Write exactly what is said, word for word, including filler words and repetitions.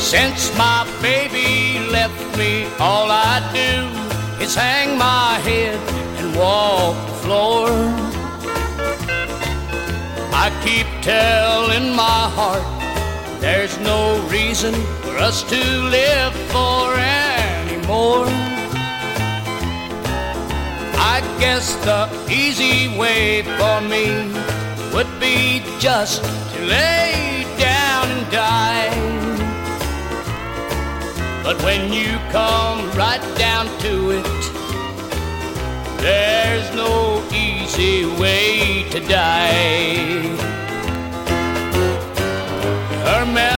Since my baby left me, all I do is hang my head and walk the floor. I keep telling my heart there's no reason for us to live for anymore. I guess the easy way for me would be just to lay down and die. But when you come right down to it, there's no easy way to die. Her